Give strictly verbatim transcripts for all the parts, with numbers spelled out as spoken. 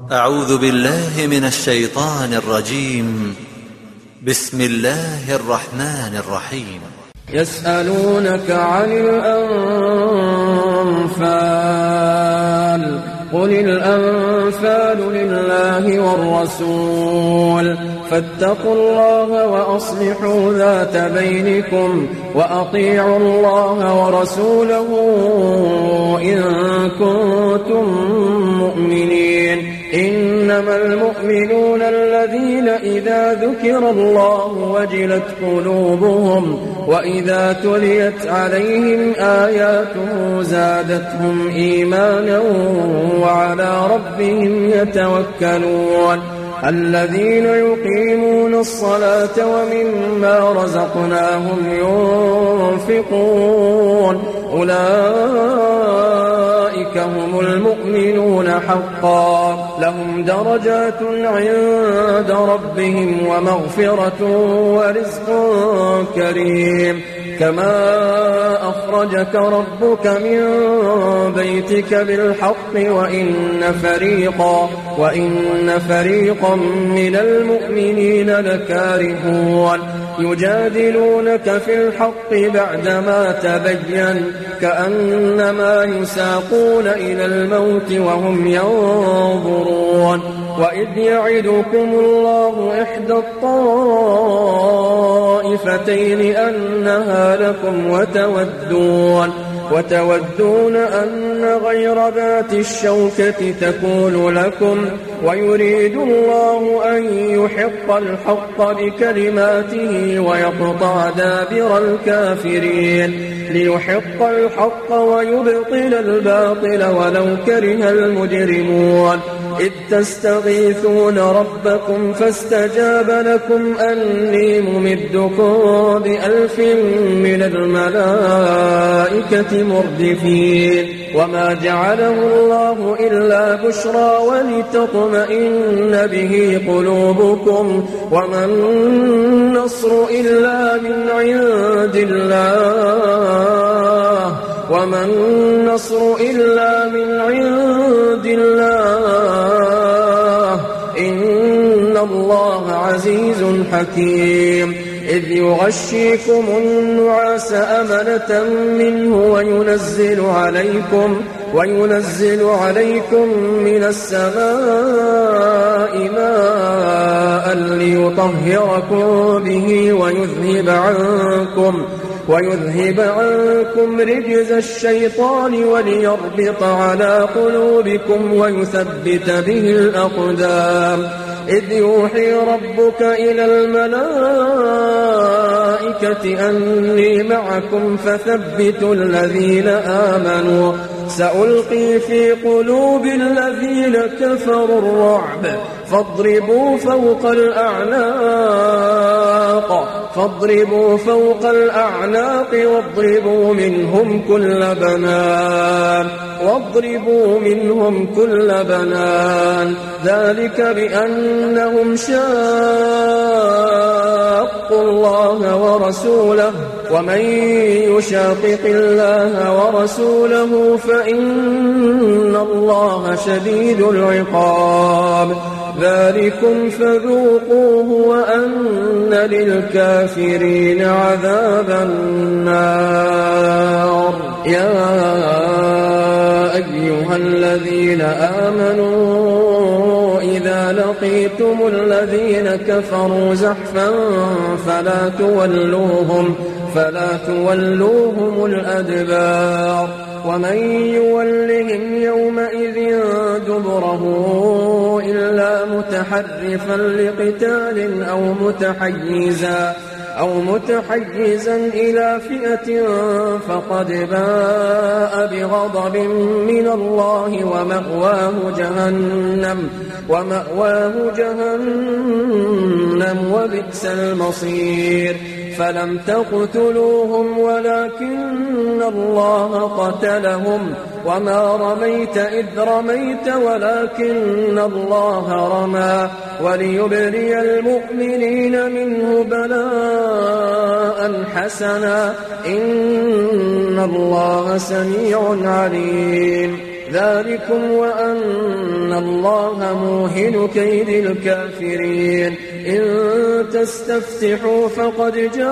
أعوذ بالله من الشيطان الرجيم. بسم الله الرحمن الرحيم. يسألونك عن الأنفال قل الأنفال لله والرسول فاتقوا الله وأصلحوا ذات بينكم وأطيعوا الله ورسوله إن كنتم مؤمنين. إنما المؤمنون الذين إذا ذكر الله وجلت قلوبهم وإذا تليت عليهم آياته زادتهم إيمانا وعلى ربهم يتوكلون. الذين يقيمون الصلاة ومما رزقناهم ينفقون أولئك هم المؤمنون حقا لهم درجات عند ربهم ومغفرة ورزق كريم. كما أخرجك ربك من بيتك بالحق وإن فريقا وإن فريقا من المؤمنين لكارهون يجادلونك في الحق بعدما تبين كأنما يساقون إلى الموت وهم ينظرون. وإذ يعدكم الله إحدى الطائفتين أنها لكم وتودون وتودون أن غير ذات الشوكة تكون لكم ويريد الله أن يحق الحق بكلماته ويقطع دابر الكافرين ليحق الحق ويبطل الباطل ولو كره المجرمون. إذ تستغيثون ربكم فاستجاب لكم أني ممدكم بألف من الملائكة مردفين. وما جعله الله إلا بشرى ولتطمئن به قلوبكم وما النصر إلا من عند الله وما النصر إلا من عند الله إن الله عزيز حكيم. إذ يغشيكم النعاس أمنة منه وينزل عليكم وينزل عليكم من السماء ماء ليطهركم به ويذهب عنكم ويذهب عنكم رجز الشيطان وليربط على قلوبكم ويثبت به الأقدام. إذ يوحي ربك إلى الملائكة أني معكم فثبتوا الذين آمنوا سألقي في قلوب الذين كفروا الرعب فاضربوا فوق الأعناق فاضربوا فوق الأعناق واضربوا منهم كل بنان واضربوا منهم كل بنان ذلك بأنهم شاقوا الله ورسوله ومن يشاقق الله ورسوله فإن الله شديد العقاب. ذلكم فذوقوه وأن للكافرين عذاب النار. يا أيها الذين آمنوا إذا لقيتم الذين كفروا زحفا فلا تولوهم فلا تولوهم الأدبار ومن يولهم يومئذ دبره إلا متحرفا لقتال أو متحيزا أو متحيزا إلى فئة فقد باء بغضب من الله ومأواه جهنم ومأواه جهنم وبئس المصير. فلم تقتلوهم ولكن الله قتلهم وما رميت إذ رميت ولكن الله رمى وليبلي المؤمنين منه بلاء حسنا إن الله سميع عليم. ذلكم وأن الله موهن كيد الكافرين. إن تستفتحوا فقد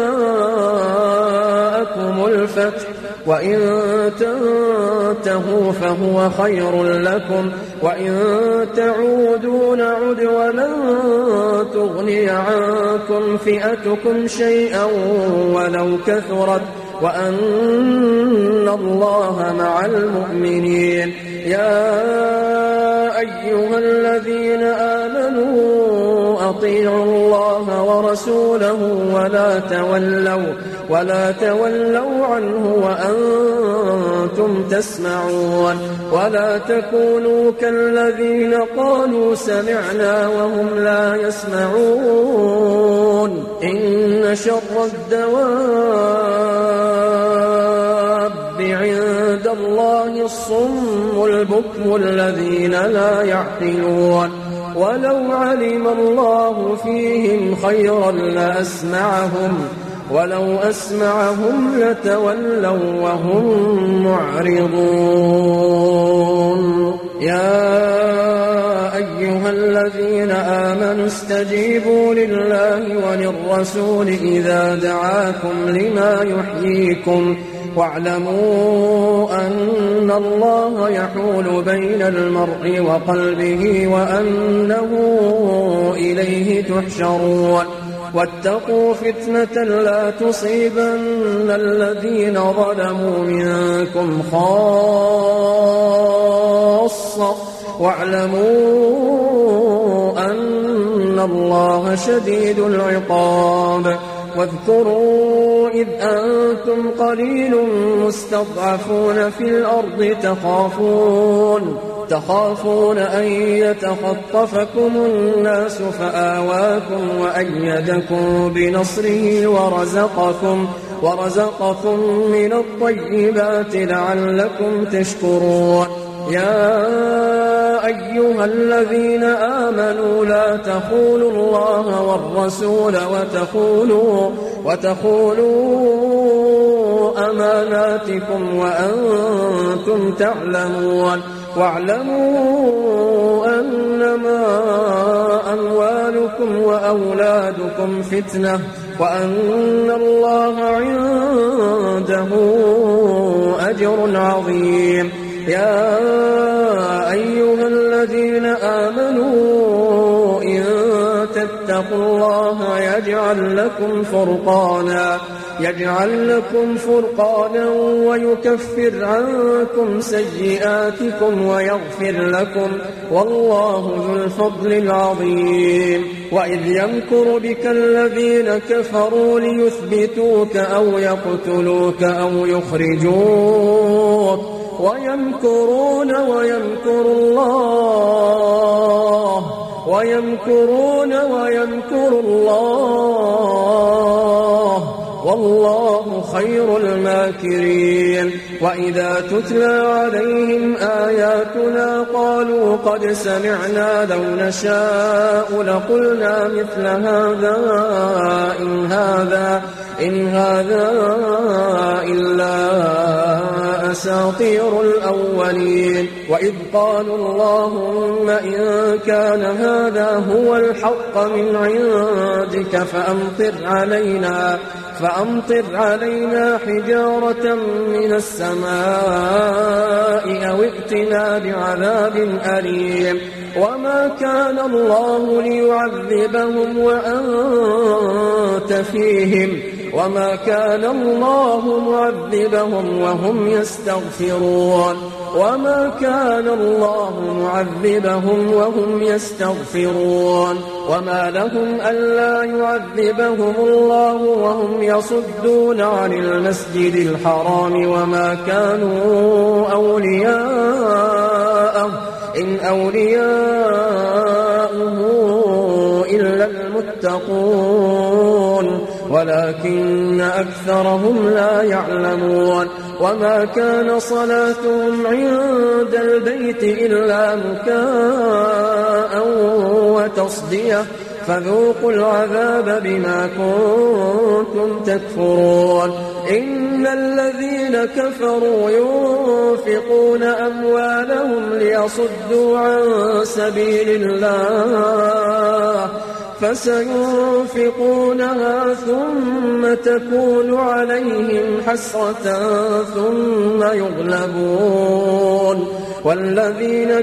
جاءكم الفتح وإن تنتهوا فهو خير لكم وإن تعودوا نعد ولن تغني عنكم فئتكم شيئا ولو كثرت وأن الله مع المؤمنين. يا أيها الذين آمنوا أطيعوا الله ورسوله ولا تولوا ولا تولوا عنه وأنتم تسمعون ولا تكونوا كالذين قالوا سمعنا وهم لا يسمعون. إن شر الدواب عند الله الصم البكم الذين لا يعقلون. ولو علم الله فيهم خيرا لأسمعهم ولو أسمعهم لتولوا وهم معرضون. يا أيها الذين آمنوا استجيبوا لله وللرسول إذا دعاكم لما يحييكم واعلموا أن الله يحول بين المرء وقلبه وأنه إليه تحشرون. واتقوا فتنة لا تصيبن الذين ظلموا منكم خاصة واعلموا أن الله شديد العقاب. واذكروا إذ أنتم قليل مستضعفون في الأرض تخافون تخافون أن يتخطفكم الناس فآواكم وأيدكم بنصره ورزقكم ورزقكم من الطيبات لعلكم تشكرون. يا أيها الذين آمنوا لا تخونوا الله والرسول وتخونوا وتخونوا أماناتكم وأنتم تعلمون. واعلموا أنما أموالكم وأولادكم فتنة وأن الله عنده أجر عظيم. يا أيها الذين آمنوا إن تتقوا الله يجعل لكم فرقانا يجعل لكم فرقانا ويكفر عنكم سيئاتكم ويغفر لكم والله ذو الفضل العظيم. وإذ يمكر بك الذين كفروا ليثبتوك أو يقتلوك أو يخرجوك ويمكرون ويمكر الله ويمكرون ويمكر الله والله خير الماكرين. وإذا تتلى عليهم آياتنا قالوا قد سمعنا لو نشاء لقلنا مثل هذا إن هذا إن هذا إلا أساطير الأولين. وإذ قالوا اللهم إن كان هذا هو الحق من عندك فأمطر علينا فأمطر علينا حجارة من السماء أو ائتنا بعذاب أليم. وما كان الله ليعذبهم وأنت فيهم وما كان الله معذبهم وهم يستغفرون وما كان الله معذبهم وهم يستغفرون. وما لهم ألا يعذبهم الله وهم يصدون عن المسجد الحرام وما كانوا أولياءه إن أولياؤه إلا المتقون ولكن أكثرهم لا يعلمون. وما كان صلاتهم عند البيت إلا مكاء وتصدية فذوقوا العذاب بما كنتم تكفرون. إن الذين كفروا ينفقون أموالهم ليصدوا عن سبيل الله فسينفقونها ثم تكون عليهم حسرة ثم يغلبون والذين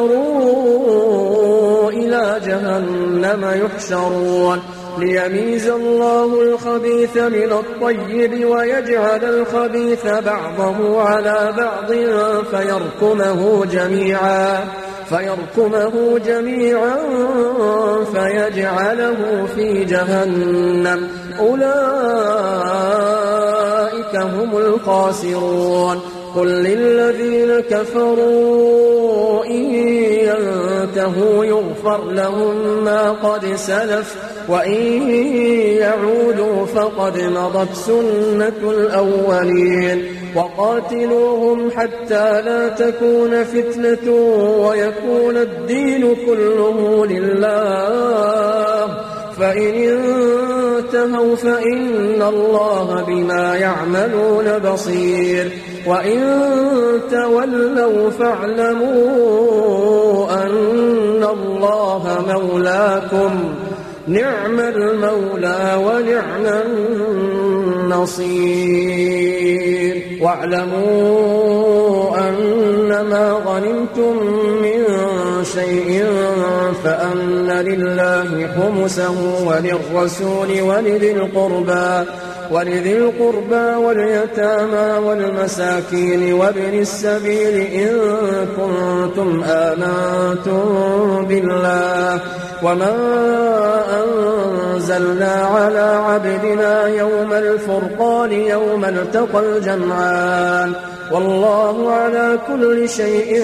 كفروا إلى جهنم يحشرون ليميز الله الخبيث من الطيب ويجعل الخبيث بعضه على بعض فيركمه جميعا فيركمه جميعا فيجعله في جهنم أولئك هم الخاسرون قل للذين كفروا إن ينتهوا يغفر لهم ما قد سلف وإن يعودوا فقد مضت سنة الأولين وقاتلوهم حتى لا تكون فتنة ويكون الدين كله لله فإن انتهوا فإن الله بما يعملون بصير وإن تولوا فاعلموا أن الله مولاكم نعم المولى ونعم النصير واعلموا أنما غنمتم من شيء فأن لله خمسه وللرسول ولذي القربى ولذي القربى واليتامى والمساكين وابن السبيل إن كنتم آمنتم بالله وما أنزلنا على عبدنا يوم الفرقان يوم التقى الجمعان والله على كل شيء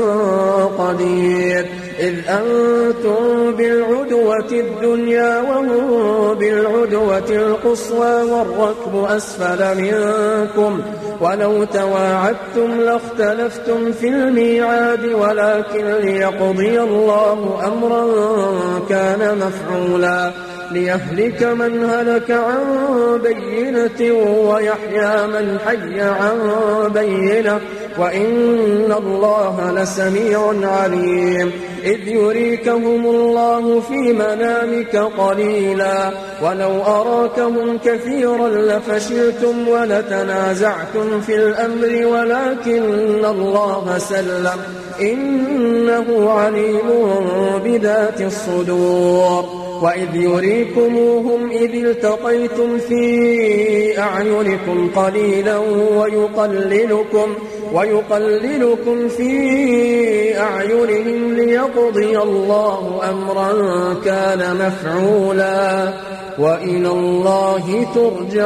قدير إذ أنتم بالعدوة الدنيا وهم بالعدوة القصوى والركب أسفل منكم ولو تواعدتم لاختلفتم في الميعاد ولكن ليقضي الله أمرا كان مفعولا ليهلك من هلك عن بينة ويحيى من حي عن بينة وإن الله لسميع عليم إذ يريكهم الله في منامك قليلا ولو أراكهم كثيرا لفشلتم ولتنازعتم في الأمر ولكن الله سلم إنه عليم بذات الصدور وإذ يريكموهم إذ التقيتم في أعينكم قليلا ويقللكم ويقللكم في أعينهم ليقضي الله أمرا كان مفعولا وإلى الله ترجع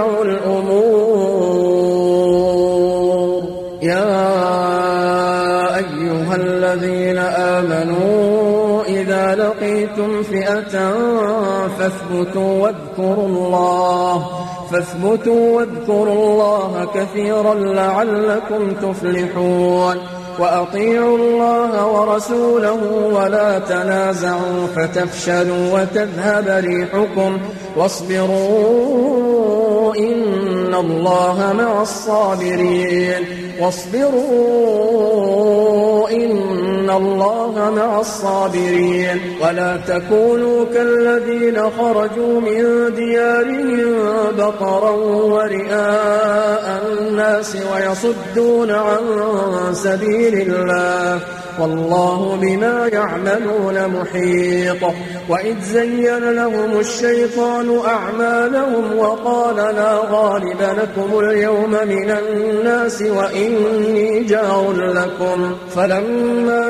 الأمور يا أيها الذين آمنوا إذا لقيتم فئة فاثبتوا واذكروا الله فاثبتوا واذكروا الله كثيرا لعلكم تفلحون وأطيعوا الله ورسوله ولا تنازعوا فتفشلوا وتذهب ريحكم واصبروا إن الله مع الصابرين واصبروا إن الله مع الصابرين ولا تكونوا كالذين خرجوا من ديارهم بطرا ورئاء الناس ويصدون عن سبيل الله والله بما يعملون محيط وإذ زين لهم الشيطان أعمالهم وقال لا غالب لكم اليوم من الناس وإني جار لكم فلما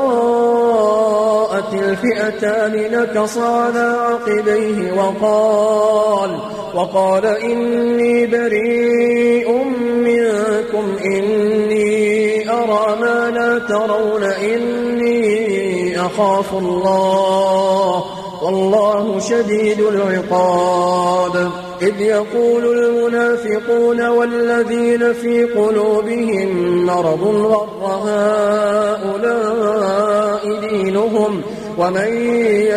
تراءت الفئتان نكص على عقبيه وقال وقال إني بريء منكم إني أرى ما لا ترون إني أخاف الله والله شديد العقاب إذ يقول المنافقون والذين في قلوبهم مرض غر هؤلاء دينهم ومن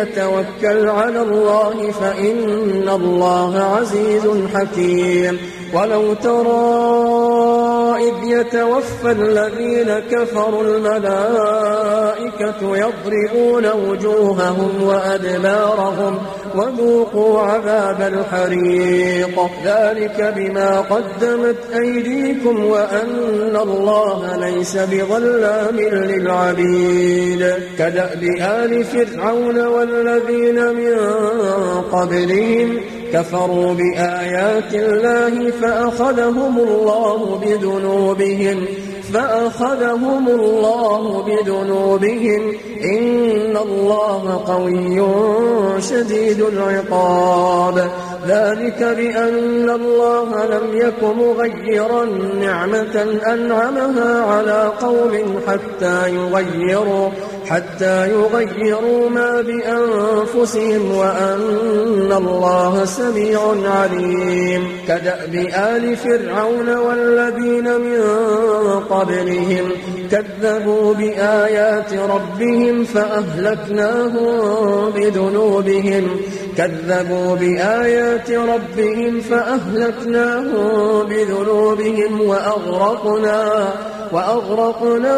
يتوكل على الله فإن الله عزيز حكيم ولو ترى إذ يتوفى الذين كفروا الملائكة يضربون وجوههم وأدبارهم وذوقوا عذاب الحريق ذلك بما قدمت أيديكم وأن الله ليس بظلام للعبيد كدأب آل فرعون والذين من قبلهم كفروا بآيات الله فأخذهم الله بذنوبهم فأخذهم الله بذنوبهم إن الله قوي شديد العقاب ذلك بأن الله لم يك مغيرا نعمة أنعمها على قوم حتى يغيروا حتى يغيروا ما بأنفسهم وأن الله سميع عليم كدأب آل فرعون والذين من قبلهم كذبوا بآيات ربهم فأهلكناهم بذنوبهم كذبوا بآيات ربهم فأهلكناهم بذنوبهم وأغرقنا وأغرقنا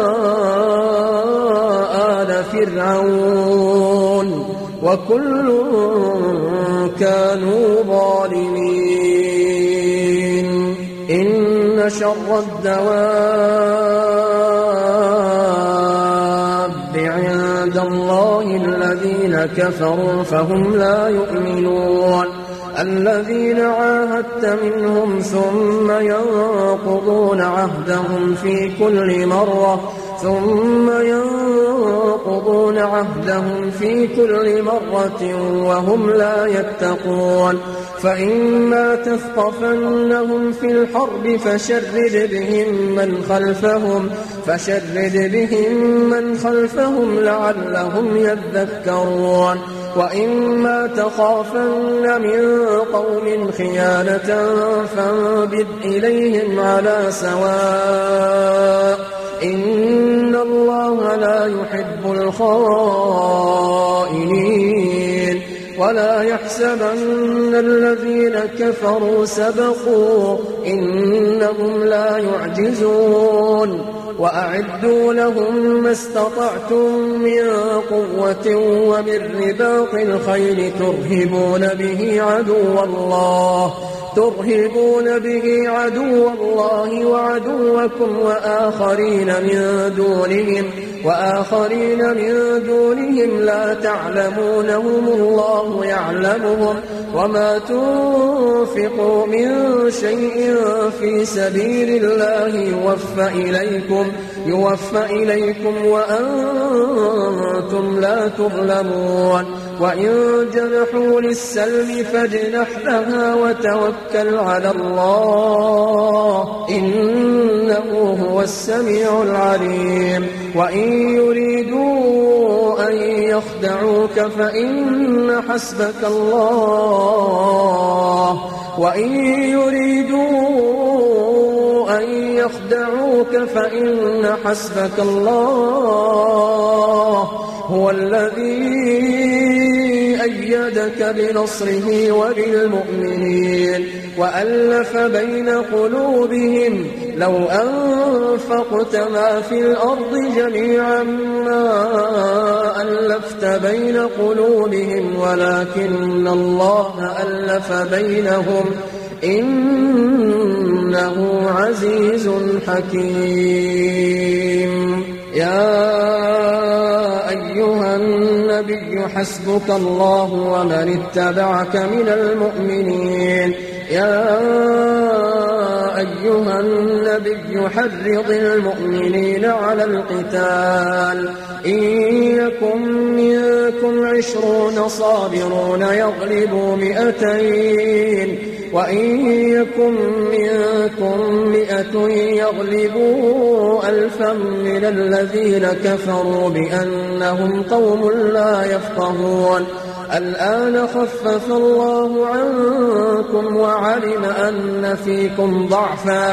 آل فرعون وكل كانوا ظالمين إن شر الدواب عند الله الذين كفروا فهم لا يؤمنون الذين عاهدت منهم ثم ينقضون عهدهم في كل مرة ثم ينقضون عهدهم في كل مرة وهم لا يتقون فإما تثقفنهم في الحرب فشرد بهم من خلفهم فشرد بهم من خلفهم لعلهم يذكرون وإما تخافن من قوم خيانة فانبذ إليهم على سواء إن الله لا يحب الخائنين ولا يحسبن الذين كفروا سبقوا إنهم لا يعجزون وأعدوا لهم ما استطعتم من قوة ومن رباط الخيل ترهبون به عدو الله ترهبون به عدو الله وعدوكم وآخرين من دونهم وآخرين من دونهم لا تعلمونهم الله يعلمهم وما تنفقوا من شيء في سبيل الله يوفى إليكم يوفى إليكم وأنتم لا تظلمون وإن جنحوا للسلم فاجنح لها وتوكل على الله إنه هو السميع العليم وإن يريدوا أن يخدعوك فإن حسبك الله وإن يريدوا أن يخدعوك فإن حسبك الله هو الذي أيدك بنصره وبالمؤمنين وألف بين قلوبهم لو أنفقت ما في الأرض جميعا ما ألفت بين قلوبهم ولكن الله ألف بينهم إنه عزيز حكيم يا أيها النبي حسبك الله ومن اتبعك من المؤمنين يا أيها النبي حرض المؤمنين على القتال إن يكن منكم عشرون صابرون يغلبوا مئتين وإن يكن منكم مئة يغلبوا ألفا من الذين كفروا بأنهم قوم لا يفقهون الآن خفف الله عنكم وعلم أن فيكم ضعفا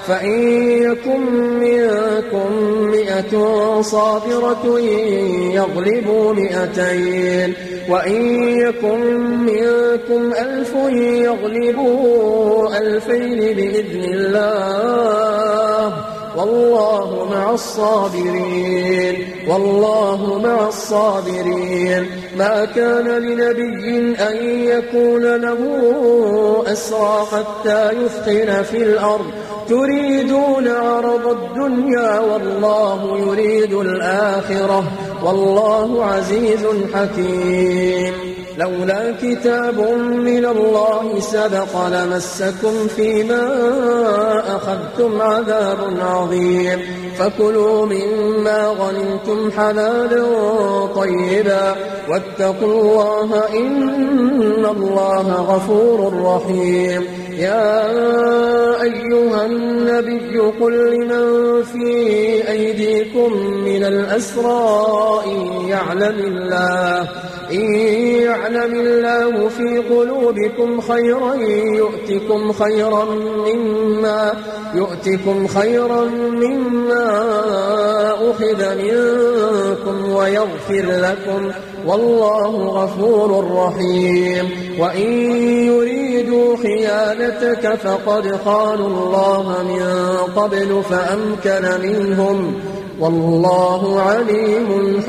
فإن يكن منكم مئة صابرة يغلبوا مئتين وإن يكن منكم ألف يغلبوا ألفين بإذن الله والله مع الصابرين والله مع الصابرين. ما كان لنبي أن يكون له أسرى حتى يثخن في الأرض تريدون عرض الدنيا والله يريد الآخرة والله عزيز حكيم. لولا كتاب من الله سبق لمسكم فيما أخذتم عذاب عظيم. فكلوا مما غنمتم حلالا طيبا واتقوا الله إن الله غفور رحيم. يا أيها النبي قل لمن في أيديكم من الأسرى إن يعلم الله إن يعلم الله في قلوبكم خيرا يؤتكم خيرا مما يؤتكم خيرا مما أخذ منكم ويغفر لكم والله غفور رحيم. وإن يريدوا خيانتك فقد خانوا الله من قبل فأمكن منهم والله عليم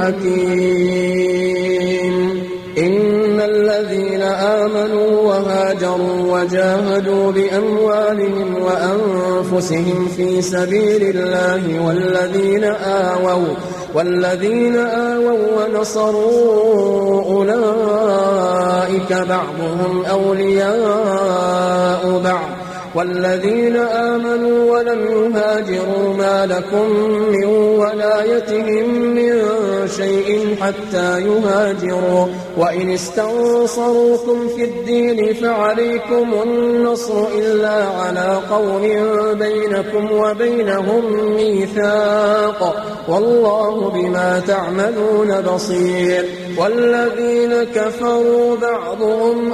حكيم. إن الذين آمنوا وهاجروا وجاهدوا بأموالهم وأنفسهم في سبيل الله والذين آووا والذين آووا ونصروا أولئك بعضهم أولياء بعض والذين آمنوا ولم يهاجروا ما لكم من ولايتهم من شيء حتى يهاجروا وإن استنصروكم في الدين فعليكم النصر إلا على قوم بينكم وبينهم ميثاق والله بما تعملون بصير. والذين كفروا بعضهم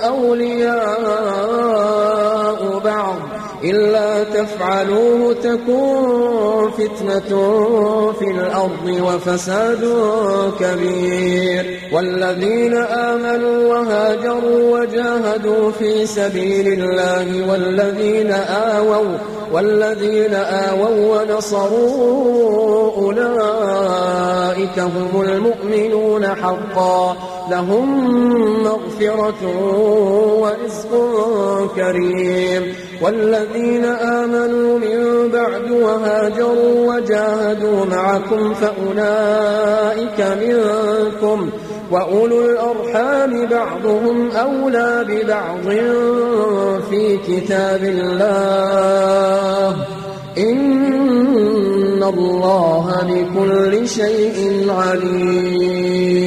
أولياء بعض إلا تفعلوه تكون فتنة في الأرض وفساد كبير. والذين آمنوا وهاجروا وجاهدوا في سبيل الله والذين آووا والذين آووا ونصروا أولئك هم المؤمنون حقا لهم مغفرة ورزق كريم. والذين آمنوا من بعد وهاجروا وجاهدوا معكم فأولئك منكم وأولو الأرحام بعضهم أولى ببعض في كتاب الله إن الله بكل شيء عليم.